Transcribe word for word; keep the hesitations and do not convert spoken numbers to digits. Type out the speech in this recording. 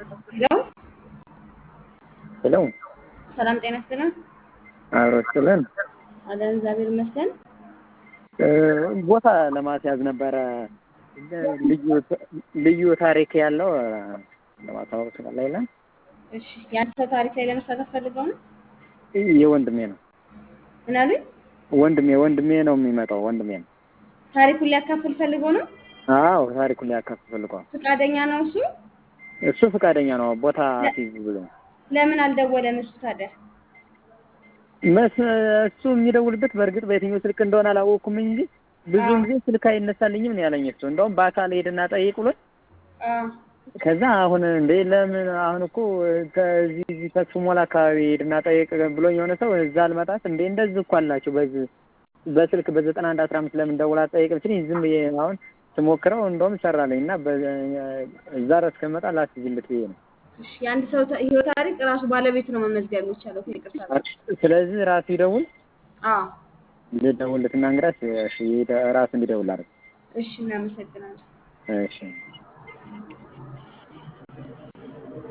ሄሎ ሄሎ ሰላም ጤና ይስጥልን። አሮጥለን አለን እግዚአብሔር ይመስገን። ቦታ ለማስያዝ ነበረ ልዩ ልዩ ታሪክ ያለው ለማታወቅ ስለሌለ። እሺ ያንተ ታሪክ ላይ ለመሳተፍ ፈልገው ነው? የወንድሜ ነው። ምን አሉኝ? ወንድሜ ወንድሜ ነው የሚመጣው ወንድሜ ነው። ታሪኩን ሊያካፍል ፈልገው ነው? አዎ ታሪኩን ሊያካፍል ፈልገው። ፍቃደኛ ነው እሱ? እሱ ፍቃደኛ ነው። ቦታ አስይዝ ብሎ። ለምን አልደወለም እሱ ታዲያ? መስ እሱ የሚደውልበት በእርግጥ በየትኛው ስልክ እንደሆነ አላወቅኩም እንጂ ብዙም ጊዜ ስልክ አይነሳልኝም ነው ያለኝ እሱ። እንደውም በአካል ሄድና ጠይቅ ብሎ አዎ ከዛ አሁን እንደ ለምን አሁን እኮ ከዚህ እዚህ ተስፉ ሞላ አካባቢ ሄድና ጠይቅ ብሎኝ የሆነ ሰው እዛ አልመጣት እንደ እንደዚህ እኮ አላችሁ በዚህ በስልክ በዘጠና አንድ አስራ አምስት ለምን ደውላ ጠይቅ ብትኝ ዝም ብዬ አሁን ስሞክረው እንደውም ሰራልኝና እዛ ድረስ ከመጣ ላስይዝልት ብዬ ነው። እሺ የአንድ ሰው ህይወት ታሪክ ራሱ ባለቤቱ ነው መመዝገብ የሚቻለው ከይቅርታ። ስለዚህ ራሱ ይደውል። አዎ ልደውልለትና እንግዲያስ እሺ ራሱ እንዲደውል አድርግ። እሺ እናመሰግናለን። እሺ